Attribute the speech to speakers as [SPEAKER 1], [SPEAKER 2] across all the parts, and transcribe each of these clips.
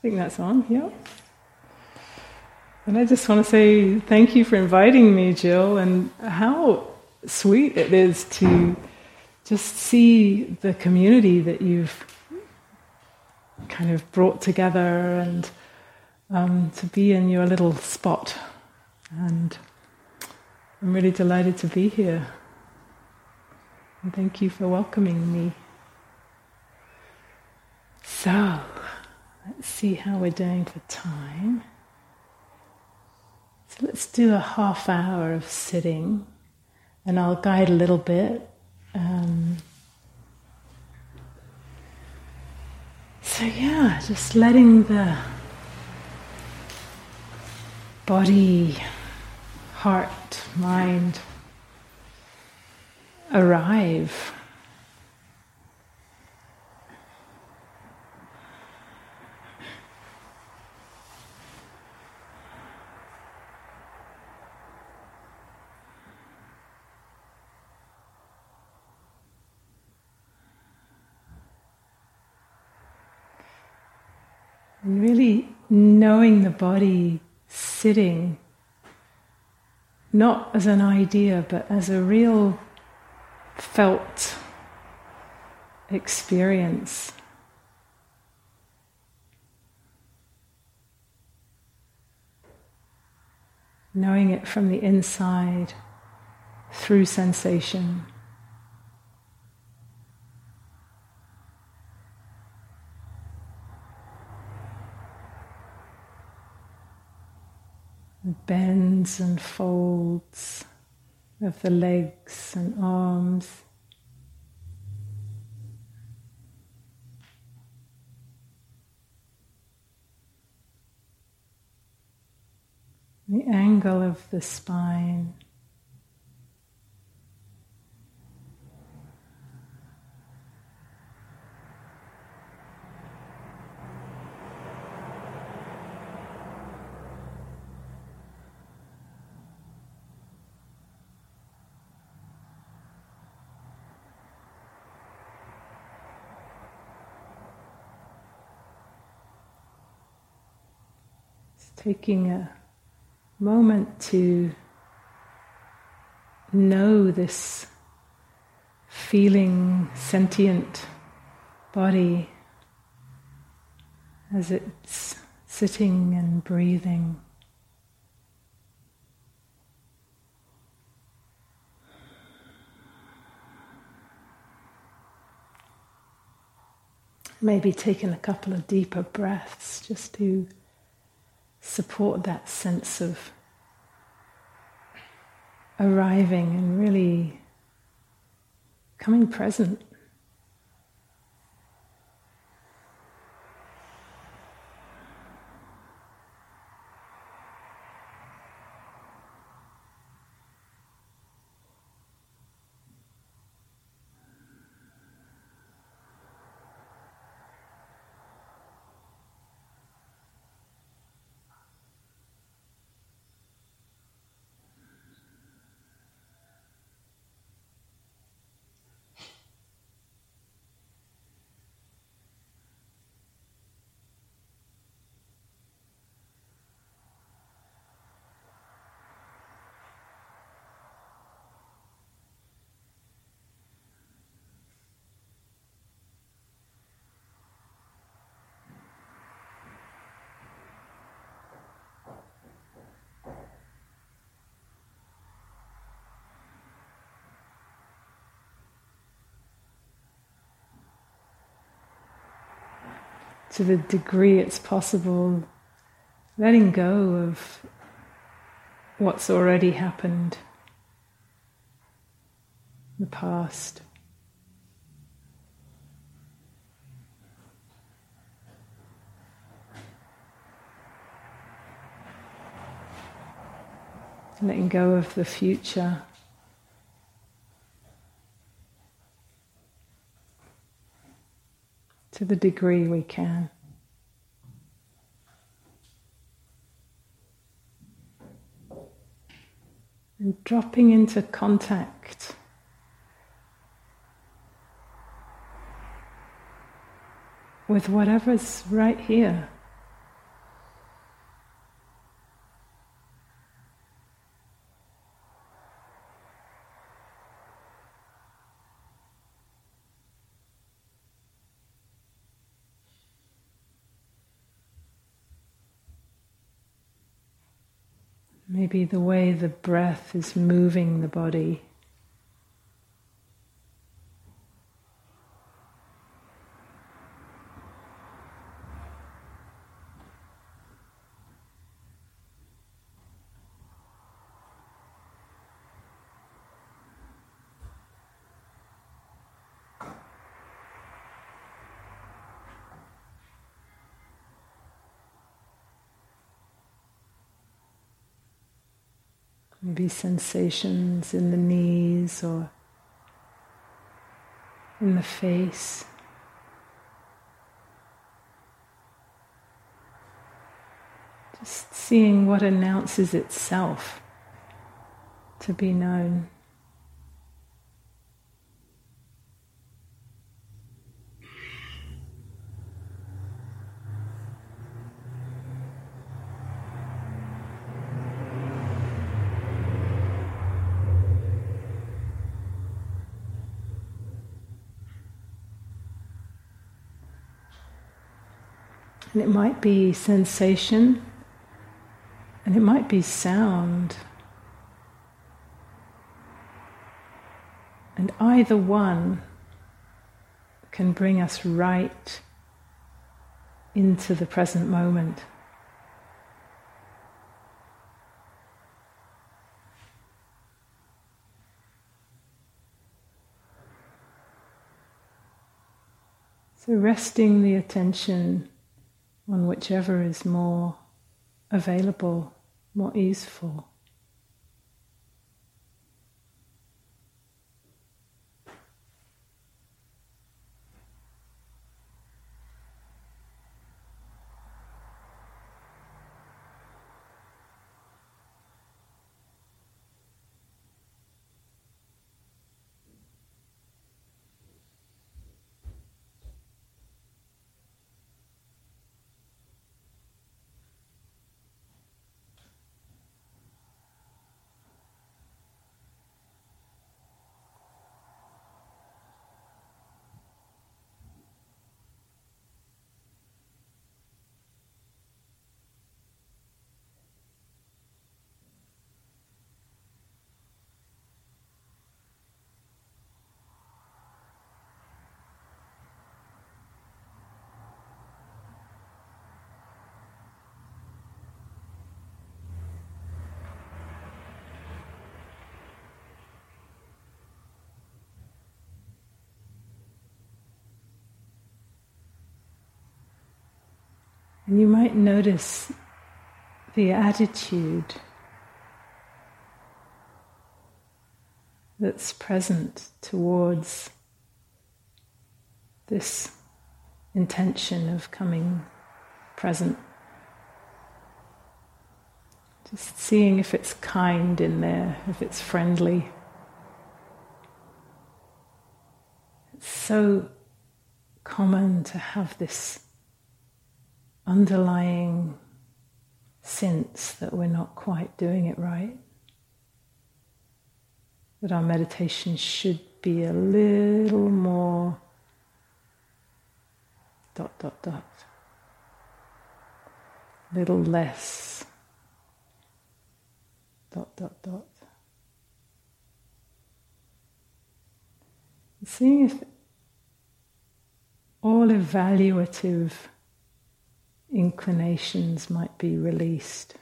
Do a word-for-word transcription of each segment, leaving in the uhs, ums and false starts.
[SPEAKER 1] think that's on, yeah. And I just want to say thank you for inviting me, Jill, and how sweet it is to just see the community that you've kind of brought together and um, to be in your little spot. And I'm really delighted to be here. And thank you for welcoming me. So, let's see how we're doing for time. So let's do a half hour of sitting, and I'll guide a little bit. Um, so yeah, just letting the body, heart, mind arrive. And really knowing the body sitting, not as an idea, but as a real felt experience. Knowing it from the inside, through sensation. Bends and folds of the legs and arms. The angle of the spine. Taking a moment to know this feeling, sentient body as it's sitting and breathing. Maybe taking a couple of deeper breaths just to support that sense of arriving and really coming present. To the degree it's possible, letting go of what's already happened, the past. Letting go of the future. To the degree we can. And dropping into contact with whatever's right here, Maybe the way the breath is moving the body. Maybe sensations in the knees or in the face. Just seeing what announces itself to be known. And it might be sensation, and it might be sound. And either one can bring us right into the present moment. So resting the attention on whichever is more available, more easeful. And you might notice the attitude that's present towards this intention of coming present. Just seeing if it's kind in there, if it's friendly. It's so common to have this underlying sense that we're not quite doing it right, that our meditation should be a little more dot dot dot, little less dot dot dot. Seeing if all evaluative inclinations might be released,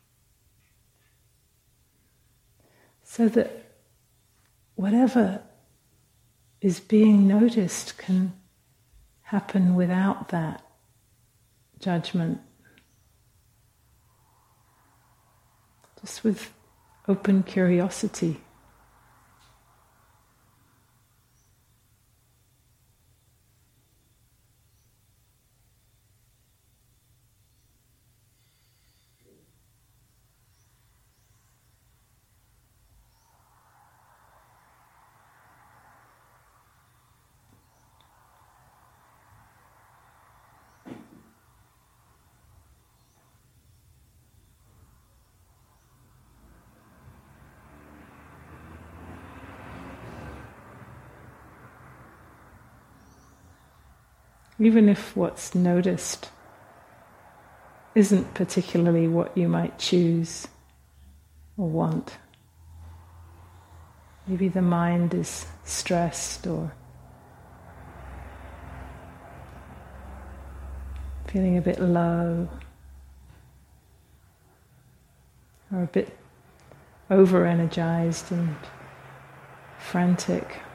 [SPEAKER 1] so that whatever is being noticed can happen without that judgment, just with open curiosity. Even if what's noticed isn't particularly what you might choose, or want. Maybe the mind is stressed or feeling a bit low or a bit over-energized and frantic.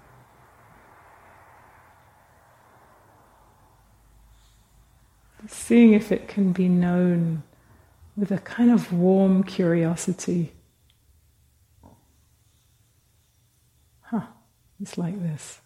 [SPEAKER 1] Seeing if it can be known with a kind of warm curiosity. Huh, it's like this.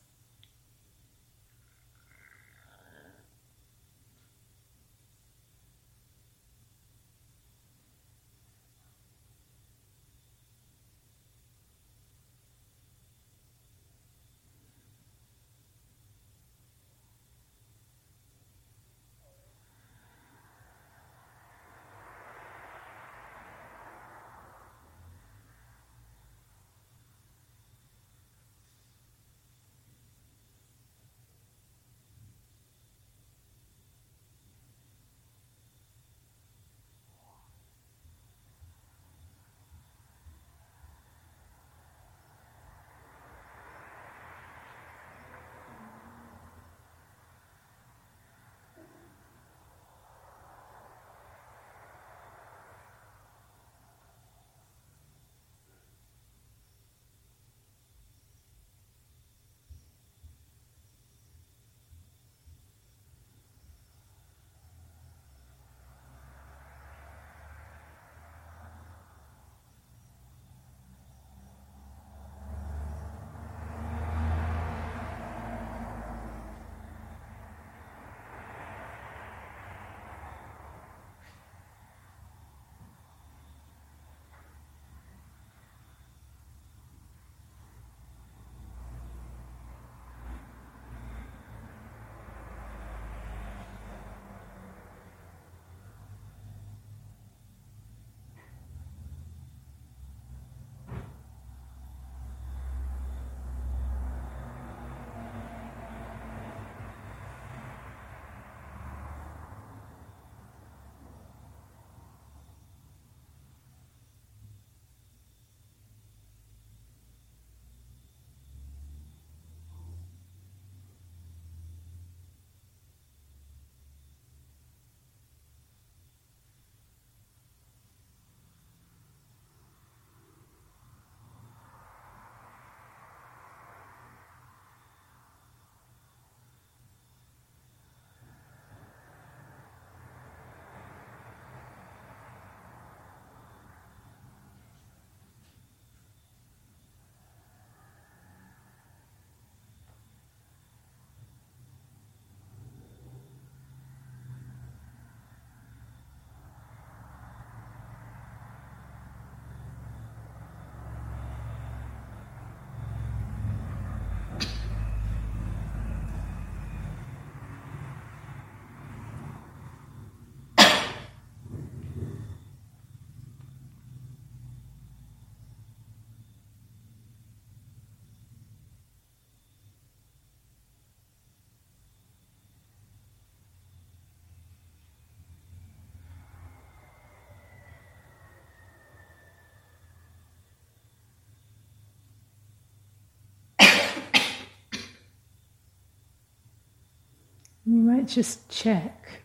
[SPEAKER 1] You might just check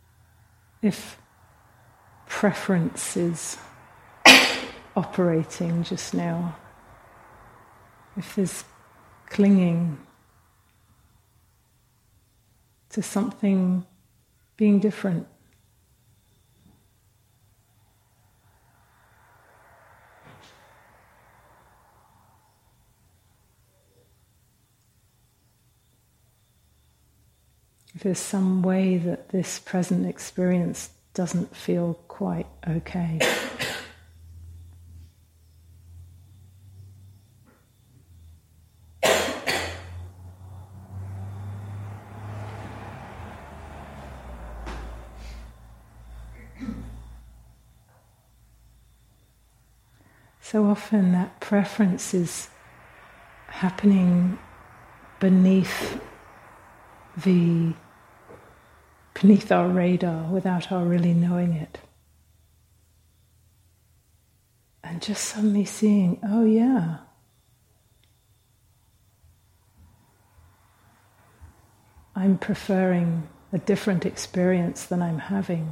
[SPEAKER 1] if preference is operating just now, if there's clinging to something being different. If there's some way that this present experience doesn't feel quite okay. So often that preference is happening beneath the beneath our radar without our really knowing it. And just suddenly seeing, oh yeah, I'm preferring a different experience than I'm having.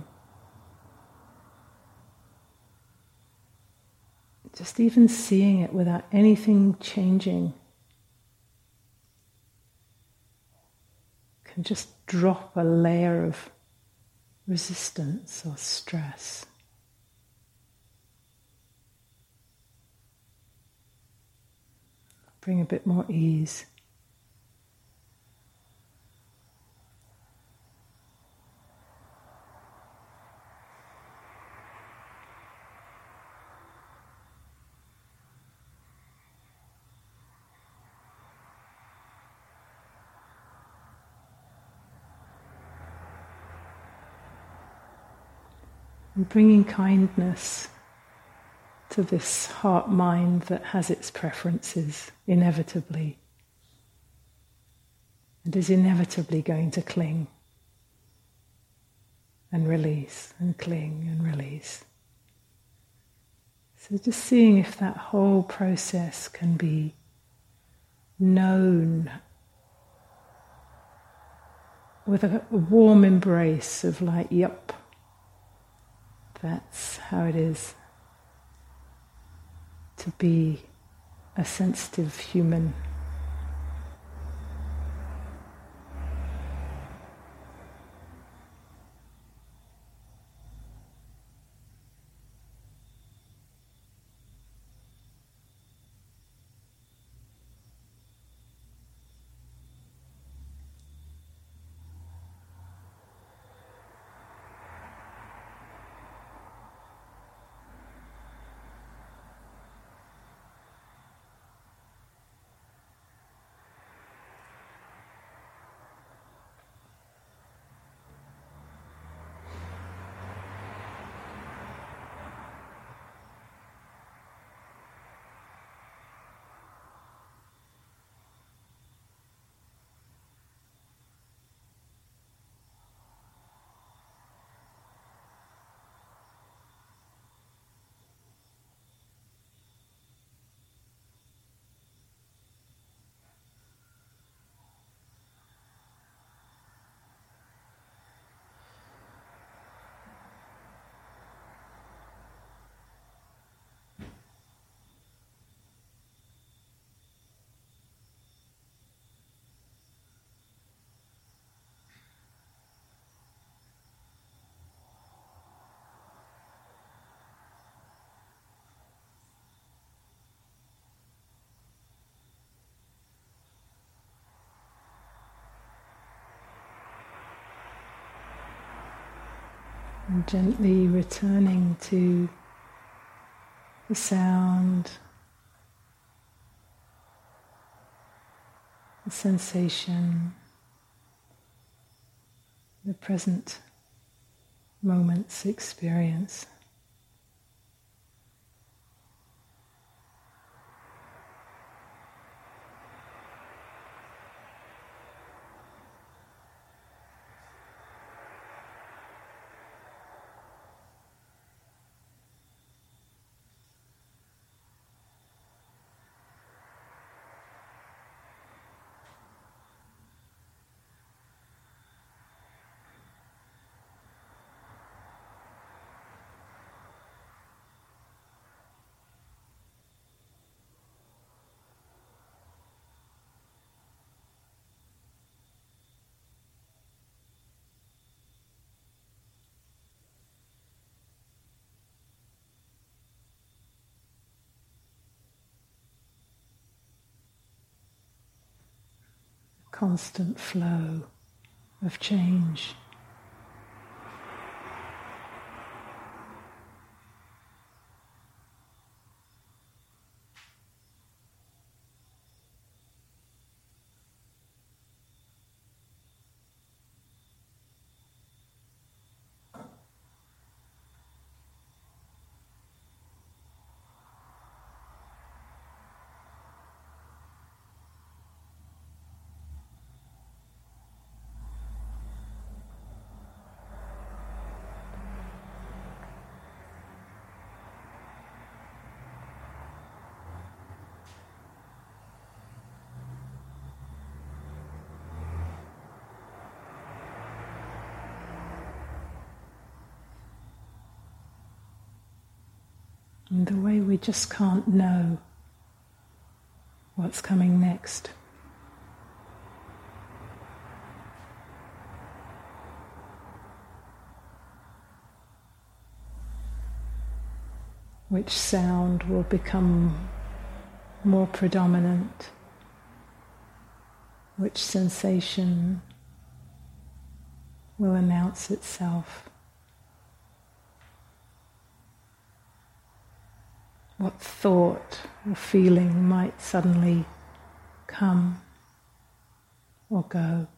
[SPEAKER 1] Just even seeing it without anything changing can just drop a layer of resistance or stress. Bring a bit more ease. And bringing kindness to this heart-mind that has its preferences, inevitably, and is inevitably going to cling and release and cling and release. So just seeing if that whole process can be known with a, a warm embrace of like, yup, that's how it is to be a sensitive human. And gently returning to the sound, the sensation, the present moment's experience. Constant flow of change. And the way we just can't know what's coming next. Which sound will become more predominant? Which sensation will announce itself? What thought or feeling might suddenly come or go?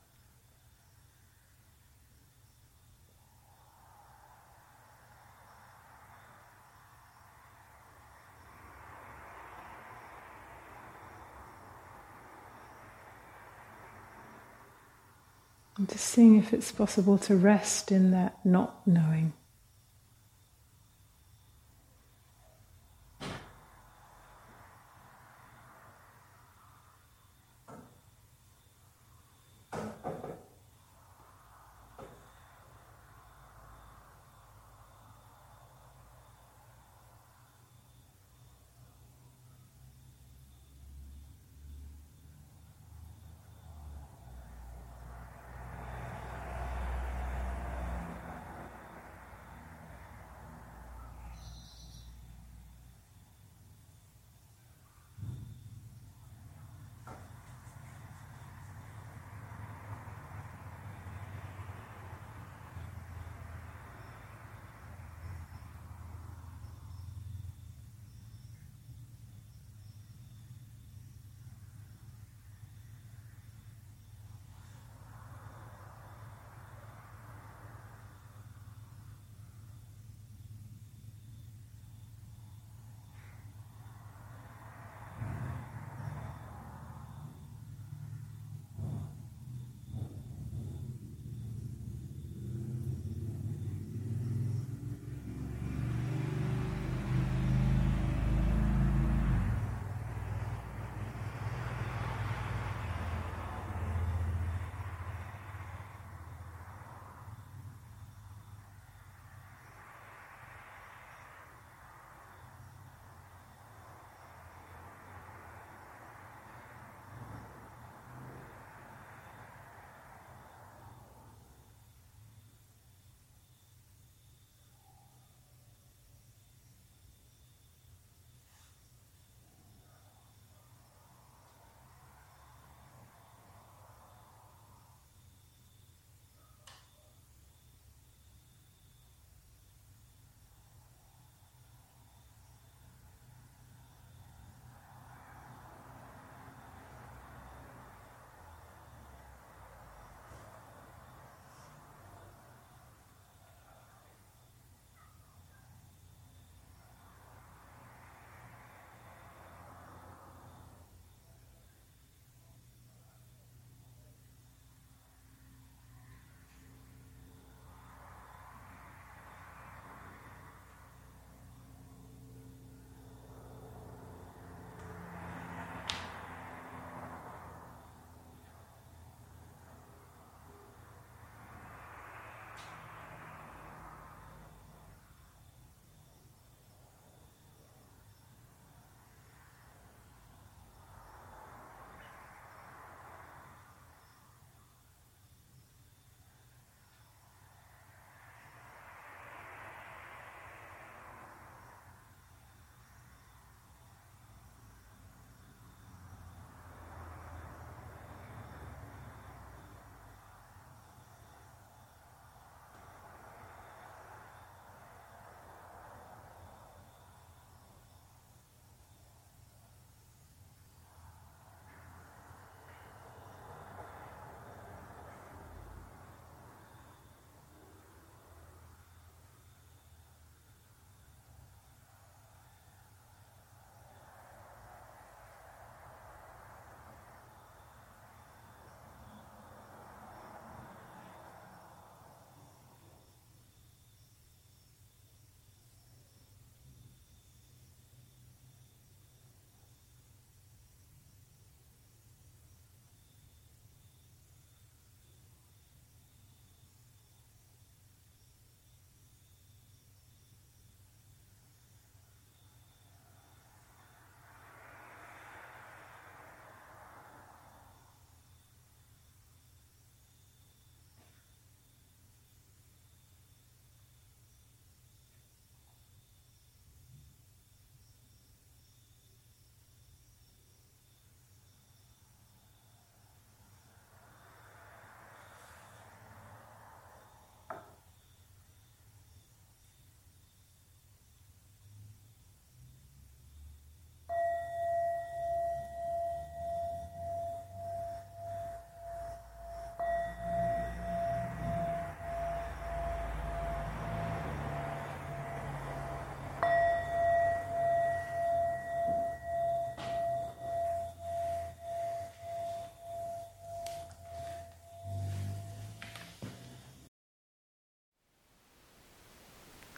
[SPEAKER 1] And just seeing if it's possible to rest in that not knowing.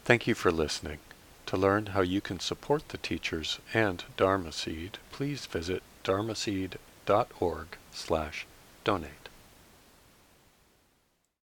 [SPEAKER 2] Thank you for listening. To learn how you can support the teachers and Dharma Seed, please visit dharmaseed dot org slash donate.